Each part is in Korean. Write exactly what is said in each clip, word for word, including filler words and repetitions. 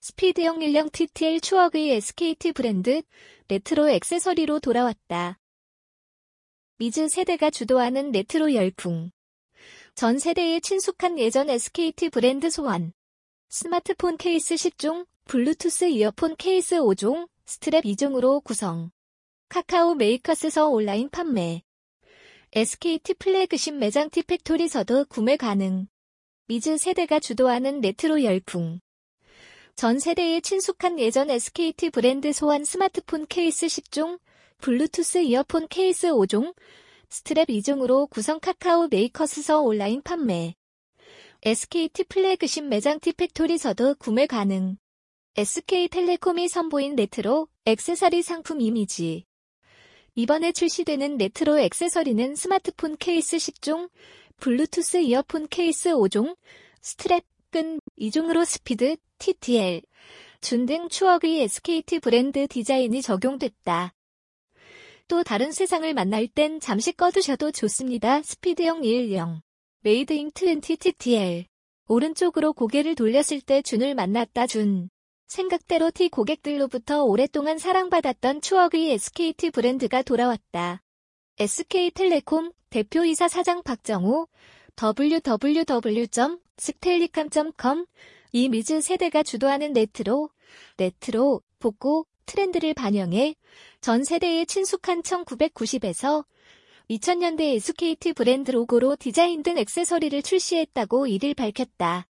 스피드형 일형 티티엘 추억의 에스케이트 브랜드, 레트로 액세서리로 돌아왔다. 미즈 세대가 주도하는 레트로 열풍. 전 세대에 친숙한 예전 에스케이트 브랜드 소환. 스마트폰 케이스 십 종, 블루투스 이어폰 케이스 오 종, 스트랩 이 종으로 구성. 카카오 메이커스에서 온라인 판매. 에스케이트 플래그십 매장 티팩토리에서도 구매 가능. 미즈 세대가 주도하는 레트로 열풍. 전 세대에 친숙한 예전 에스케이트 브랜드 소환 스마트폰 케이스 십 종, 블루투스 이어폰 케이스 오 종, 스트랩 이 종으로 구성 카카오 메이커스에서 온라인 판매. 에스케이트 플래그십 매장 티팩토리에서도 구매 가능. 에스케이텔레콤이 선보인 레트로 액세서리 상품 이미지. 이번에 출시되는 레트로 액세서리는 스마트폰 케이스 십 종, 블루투스 이어폰 케이스 오 종, 스트랩, 끈 이 종으로 스피드, 티티엘, 준 등 추억의 에스케이트 브랜드 디자인이 적용됐다. 또 다른 세상을 만날 땐 잠시 꺼두셔도 좋습니다. 스피드형 일형. 메이드 인 이십 티티엘. 오른쪽으로 고개를 돌렸을 때 준을 만났다. 준. 생각대로 T 고객들로부터 오랫동안 사랑받았던 추억의 에스케이트 브랜드가 돌아왔다. 에스케이텔레콤 대표이사 사장 박정우, 더블유 더블유 더블유 점 스텔리캄 점 컴. 이 미즈 세대가 주도하는 레트로, 레트로, 복고, 트렌드를 반영해 전 세대에 친숙한 천구백구십에서 이천 년대 에스케이트 브랜드 로고로 디자인된 액세서리를 출시했다고 이를 밝혔다.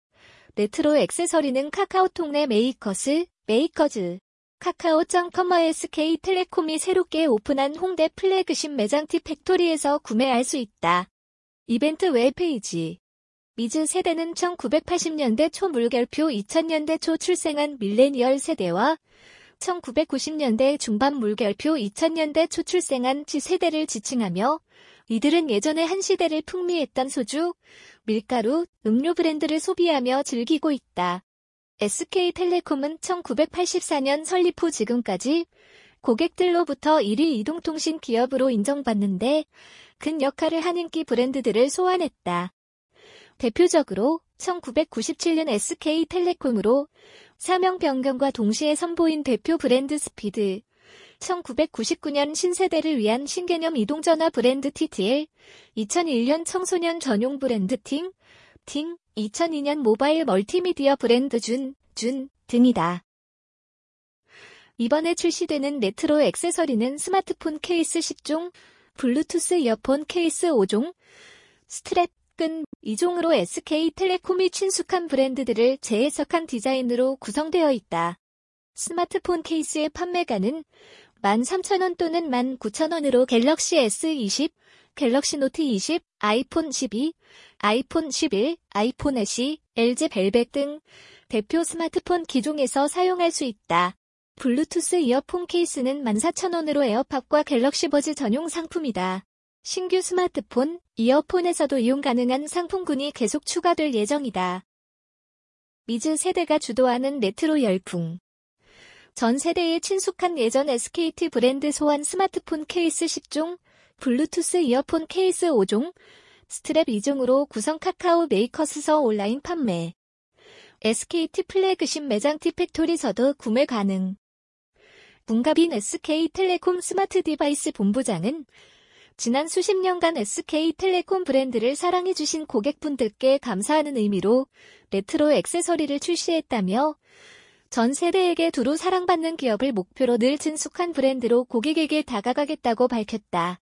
레트로 액세서리는 카카오톡 내 메이커스, 메이커즈, 카카오 점 컴과 에스케이텔레콤이 새롭게 오픈한 홍대 플래그십 매장 티팩토리에서 구매할 수 있다. 이벤트 웹페이지. 미즈 세대는 천구백팔십 년대 초 물결표 이천 년대 초 출생한 밀레니얼 세대와 천구백구십 년대 중반 물결표 이천 년대 초 출생한 지 세대를 지칭하며 이들은 예전에 한 시대를 풍미했던 소주, 밀가루, 음료 브랜드를 소비하며 즐기고 있다. 에스케이텔레콤은 천구백팔십사 년 설립 후 지금까지 고객들로부터 일 위 이동통신 기업으로 인정받는데 큰 역할을 한 인기 브랜드들을 소환했다. 대표적으로 천구백구십칠 년 에스케이텔레콤으로 사명 변경과 동시에 선보인 대표 브랜드 스피드, 천구백구십구 년 신세대를 위한 신개념 이동전화 브랜드 티티엘, 이천일 년 청소년 전용 브랜드 팅, 팅, 이천이 년 모바일 멀티미디어 브랜드 준, 준 등이다. 이번에 출시되는 레트로 액세서리는 스마트폰 케이스 십 종, 블루투스 이어폰 케이스 오 종, 스트랩, 끈 이 종으로 에스케이텔레콤이 친숙한 브랜드들을 재해석한 디자인으로 구성되어 있다. 스마트폰 케이스의 판매가는 만 삼천 원 또는 만 구천 원으로 갤럭시 에스 이십, 갤럭시 노트 이십, 아이폰 십이, 아이폰 십일, 아이폰 에스 이, 엘지 벨벳 등 대표 스마트폰 기종에서 사용할 수 있다. 블루투스 이어폰 케이스는 만 사천 원으로 에어팟과 갤럭시 버즈 전용 상품이다. 신규 스마트폰, 이어폰에서도 이용 가능한 상품군이 계속 추가될 예정이다. 미즈 세대가 주도하는 레트로 열풍. 전 세대에 친숙한 예전 에스케이트 브랜드 소환 스마트폰 케이스 십 종, 블루투스 이어폰 케이스 오 종, 스트랩 이 종으로 구성 카카오 메이커스에서 온라인 판매. 에스케이트 플래그십 매장 티팩토리에서도 구매 가능. 문가빈 에스케이텔레콤 스마트 디바이스 본부장은 지난 수십 년간 에스케이텔레콤 브랜드를 사랑해주신 고객분들께 감사하는 의미로 레트로 액세서리를 출시했다며 전 세대에게 두루 사랑받는 기업을 목표로 늘 친숙한 브랜드로 고객에게 다가가겠다고 밝혔다.